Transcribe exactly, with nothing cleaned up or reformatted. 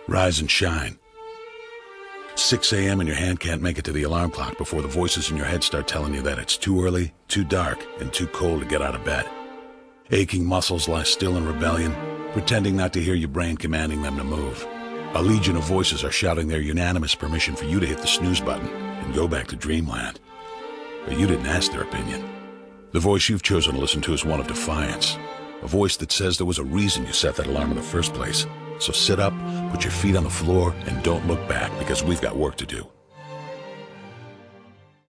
Rise and shine. six a m and your hand can't make it to the alarm clock before the voices in your head start telling you that it's too early, too dark, and too cold to get out of bed. Aching muscles lie still in rebellion, pretending not to hear your brain commanding them to move. A legion of voices are shouting their unanimous permission for you to hit the snooze button and go back to dreamland. But you didn't ask their opinion. The voice you've chosen to listen to is one of defiance. A voice that says there was a reason you set that alarm in the first place. So sit up, put your feet on the floor, and don't look back, because we've got work to do.